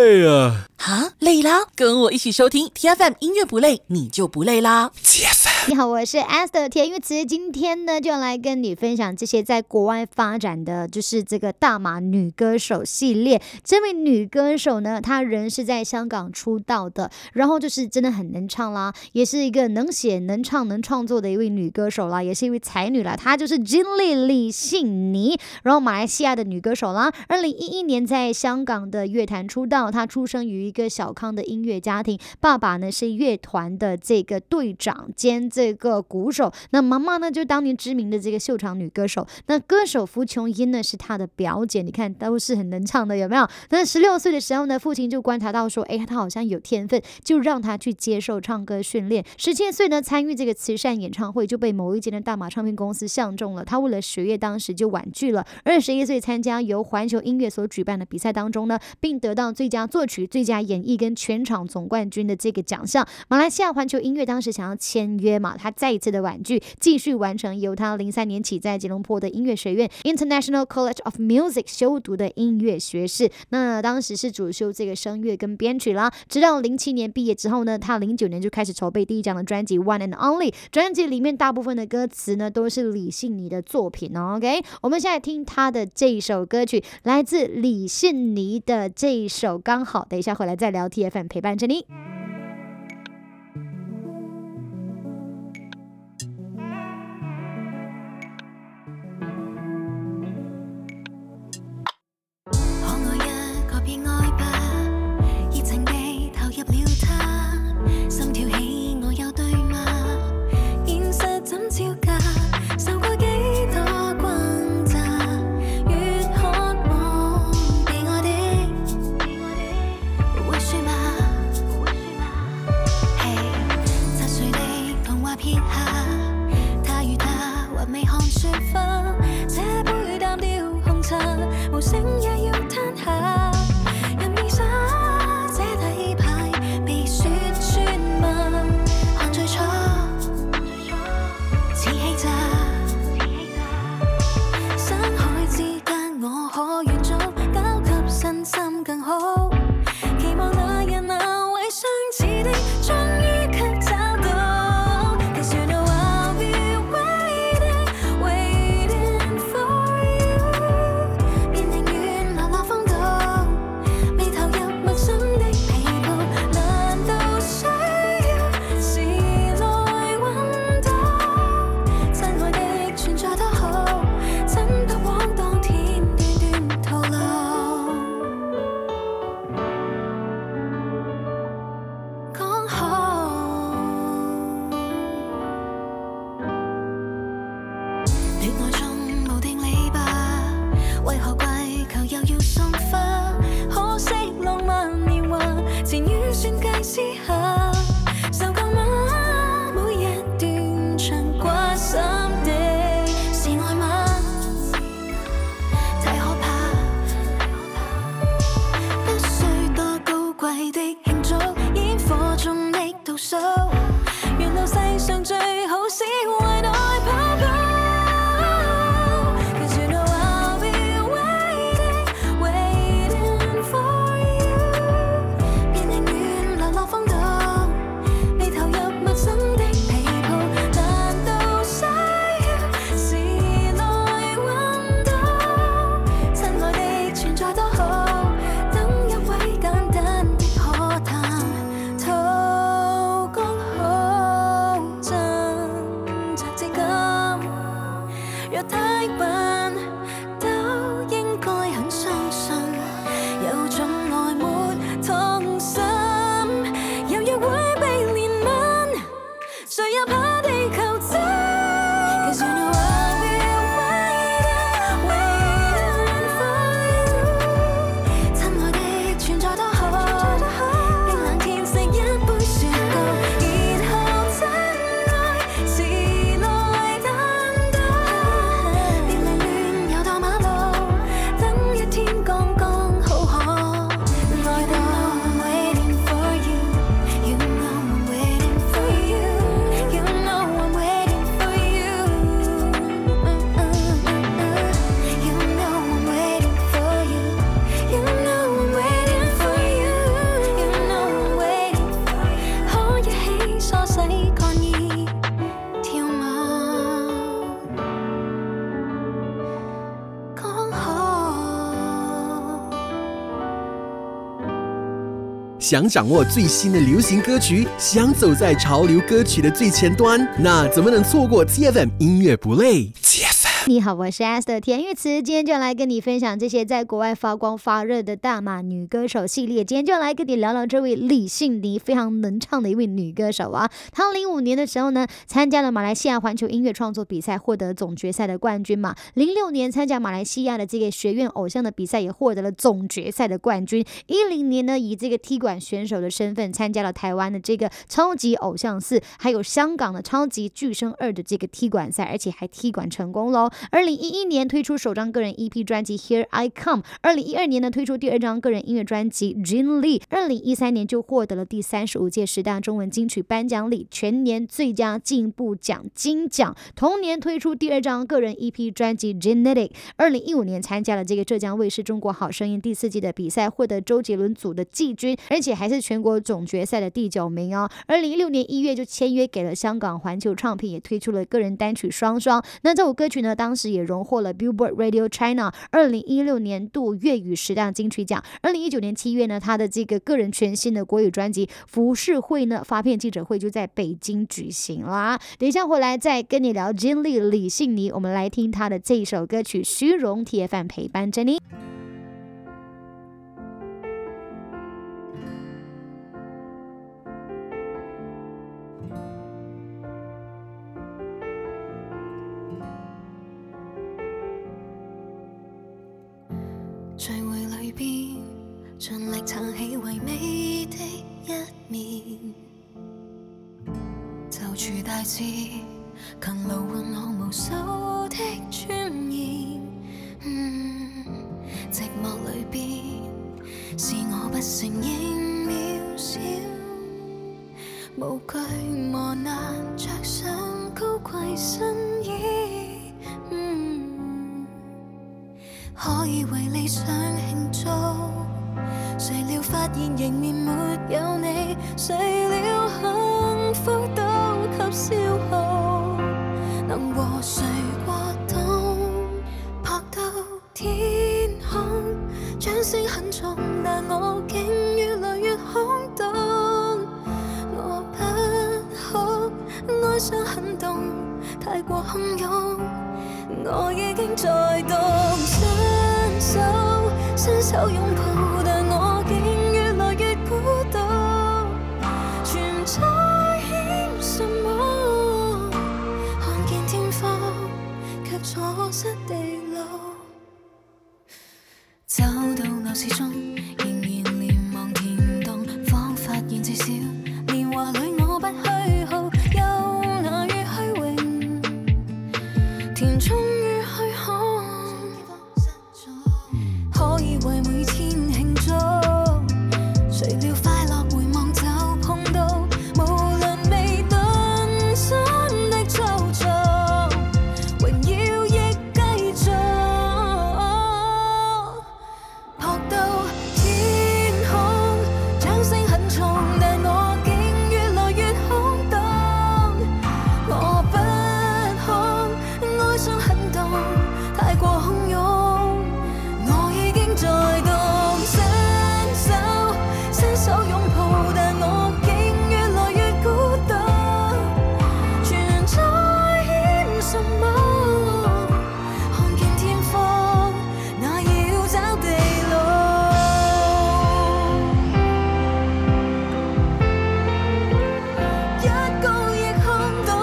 累啊！ 啊，累啦？跟我一起收听 TFM 音乐不累，你就不累啦。 你好，我是 Esther 田玉慈，今天呢就来跟你分享这些在国外发展的，就是这个大马女歌手系列。这位女歌手呢，她人是在香港出道的，然后就是真的很能唱啦，也是一个能写能唱能创作的一位女歌手啦，也是一位才女啦。她就是金丽李信妮，然后马来西亚的女歌手啦。2011年在香港的乐坛出道，她出生于一个小康的音乐家庭，爸爸呢是乐团的这个队长兼这个鼓手，那妈妈呢就当年知名的这个秀场女歌手。那歌手福琼英呢是她的表姐，你看都是很能唱的，有没有？那16岁的时候呢，父亲就观察到说，她好像有天分，就让她去接受唱歌训练。17岁呢参与这个慈善演唱会，就被某一间的大马唱片公司相中了。她为了学业当时就婉拒了。21岁参加由环球音乐所举办的比赛当中呢，并得到最佳作曲、最佳演绎跟全场总冠军的这个奖项。马来西亚环球音乐当时想要签约嘛，他再一次的婉拒，继续完成由他03年起在吉隆坡的音乐学院 International College of Music 修读的音乐学士。那当时是主修这个声乐跟编曲啦。直到07年毕业之后呢，他09年就开始筹备第一张的专辑 One and Only， 专辑里面大部分的歌词呢都是李信妮的作品哦。OK， 我们现在听他的这一首歌曲，来自李信妮的这一首刚好，等一下回来再聊。 TFM 陪伴着你。 無聲也要吞下，任意耍這底牌，被說穿嗎？看最初似氣炸，山海之間我可遠足，交給身心更好，期望那日那位相似的終於給找到。Cause you know I'll be waiting, waiting for you。便寧願流落風度，未投入陌生的被鋪，難道需要時來運到？親愛的存在多好，真不枉當天段段徒勞。講好，戀愛中無定理吧，為何跪求又要送花？可惜浪漫年華，前預算計思考，受夠嗎？每日斷腸掛心的是愛嗎？太可怕，不需多高貴的慶祝，煙火中的倒數，原來世上最好是為愛跑步。Cause you know I'll be waiting, waiting for you。便寧願流落風度，未投入陌生的被鋪，難道需要時來運到？親愛的存在多好，等一位簡單的可談，途講想掌握最新的流行歌曲，想走在潮流歌曲的最前端，那怎么能错过 TFM 音乐不累？ 你好，我是 Esther 田玉慈，今天就来跟你分享这些在国外发光发热的大马女歌手系列。今天就来跟你聊聊这位李信妮，非常能唱的一位女歌手啊。她05年的时候呢，参加了马来西亚环球音乐创作比赛，获得总决赛的冠军嘛。06年参加马来西亚的这个学院偶像的比赛，也获得了总决赛的冠军。10年呢，以这个踢馆选手的身份参加了台湾的这个超级偶像4，还有香港的超级巨声2的这个踢馆赛，而且还踢馆成功喽。2011年推出首张个人 EP 专辑 Here I Come， 2012年呢推出第2张个人音乐专辑 Jin Lee， 2013年就获得了第35届10大中文金曲颁奖礼全年最佳进步奖金奖，同年推出第2张个人 EP 专辑 Genetic， 2015年参加了这个浙江卫视中国好声音第4季的比赛，获得周杰伦组的季军，而且还是全国总决赛的第9名哦。2016年1月就签约给了香港环球唱片，也推出了个人单曲双双。那这首歌曲呢，当时也荣获了 Billboard Radio China 2016年度粤语10大金曲奖。2019年7月呢，他的这个个人全新的国语专辑《浮世绘》呢，发片记者会就在北京举行啦。等一下回来再跟你聊 Jin Lee 李信妮，我们来听他的这一首歌曲《虚荣》TFM 陪伴着你。 聚會裏邊，盡力撐起唯美的一面，就處大志，勤勞換我無數的尊嚴。寂寞裏邊，是我不承認渺小，無懼磨難，着上高貴新衣。可以為理想慶祝，誰料發現迎面沒有你，誰料幸福都給消耗，能和誰過冬，撲到天空，掌聲很重，但我竟越來越空洞，我不哭，愛上很動，太過洶湧，我已經在動伸手擁抱，但我竟越來越孤獨，存在險什麼？看見天荒，卻錯失地路，走到鬧市中，仍然連望天動，仿發現至少年華裏我不虛耗，優雅與虛榮，填充與虛空。可以為每天慶祝，誰料快樂回望就碰到，無論未頓身的操縱，榮耀亦繼續，撲到天空，掌聲很重，但我竟越來越空洞，我不哭，愛上很動，太過洶湧。在動伸手，伸手擁抱，但我竟越來越孤獨，存在險什麼？看見天荒，那要找地路，一個亦空洞。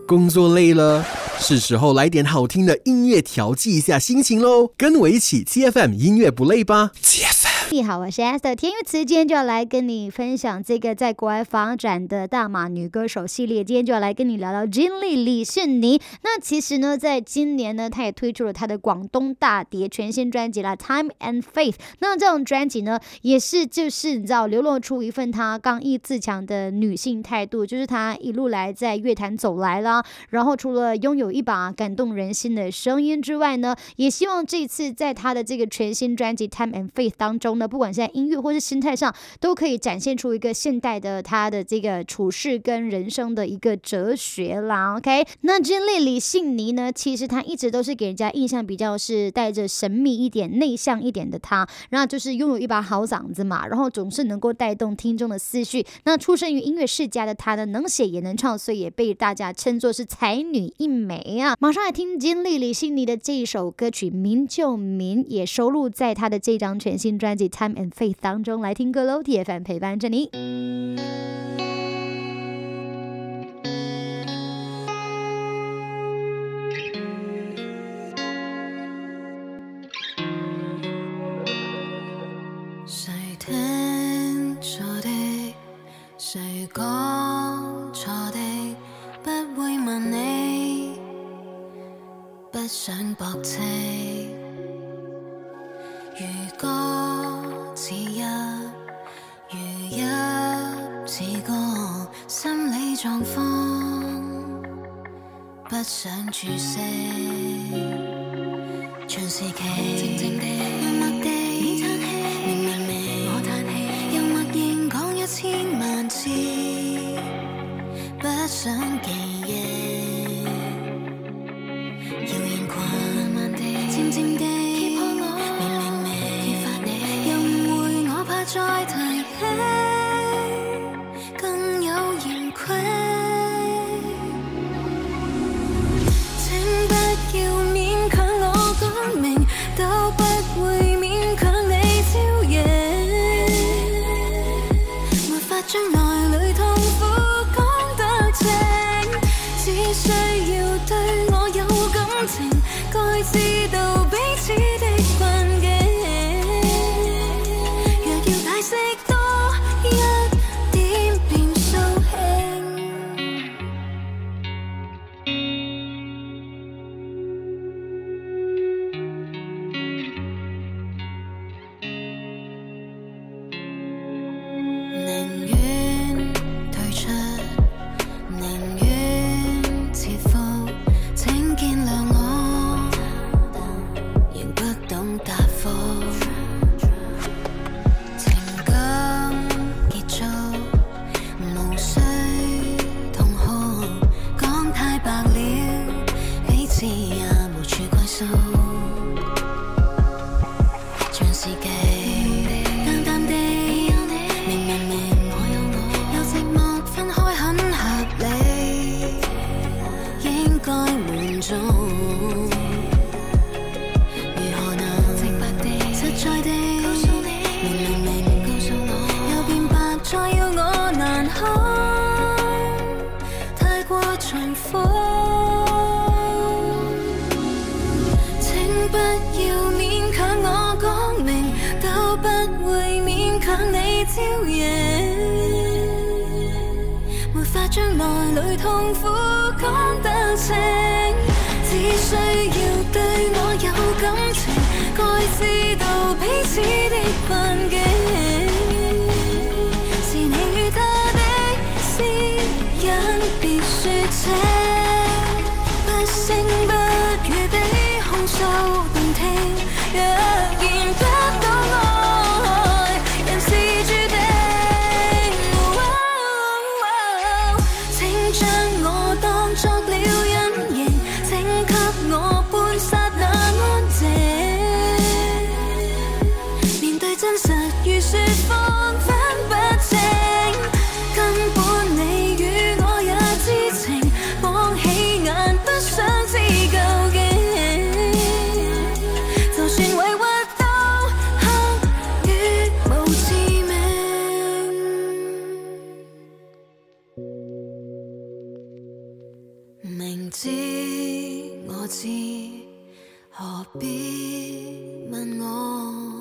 工作累了，是时候来点好听的音乐调剂一下心情咯。跟我一起 TFM 音乐不累吧。 TFM 你好，我是 Esther 田玉慈，今天就要来跟你分享这个在国外发展的大马女歌手系列。今天就要来跟你聊聊金丽李信妮。那其实呢，在今年呢，她也推出了她的广东大碟全新专辑啦，《Time and Faith》。那这种专辑呢，也是就是你知道流露出一份她刚毅自强的女性态度，就是她一路来在乐坛走来啦。然后除了拥有一把感动人心的声音之外呢，也希望这一次在她的这个全新专辑《Time and Faith》当中呢，不管是在音乐或是心态上，都可以展现出一个现代的她的这个处事跟人生的一个哲学啦。OK， 那金丽李信妮呢，其实她一直都是给人家印象比较是带着神秘一点、内向一点的她，然后就是拥有一把好嗓子嘛，然后总是能够带动听众的思绪。那出生于音乐世家的她呢，能写也能唱，所以也被大家称作是才女一枚啊。马上来听金丽李信妮的这一首歌曲《明就明》，也收录在她的这张全新专辑《Time and Faith》当中。来听歌喽 ，TFM 陪伴着你。 谁聽錯的，誰講錯的，不會問你，不想駁斥。如歌似一，如一似歌，心理狀況不想注釋。長時期靜靜地默默地嘆氣，明明明我嘆氣，又默然講1000萬次，不想記憶。謠言群慢慢地靜靜地揭破我，明明明揭發你，又誤會我怕再提起，更有嫌隙。請不要勉強我講明，都不會勉強你招惹，沒法將內裏痛苦講得清，只需要對我有感情，該知道彼此的困境。若要解釋多一點便掃興。寧願退出，寧願切腹，請見諒我，仍不懂答覆。情感結束，無需痛哭，講太白了，彼此也無處歸宿。像是記淡淡地有你，明明明我有我，有寂寞分開很合理，應該滿足。如何能直白地、實在地告訴你，明明明告訴我，又變白再要我難堪，太過重複。請不要勉強我講明，都不會勉強你招惹，沒法將內裏痛苦講得清，只需要對我有感情，該知道彼此的困境。是你與他的私隱，別說這不聲不語比控訴動聽。若然得到愛，人是注定。請將我當作了隱形，請給我背明知我知，何必问我？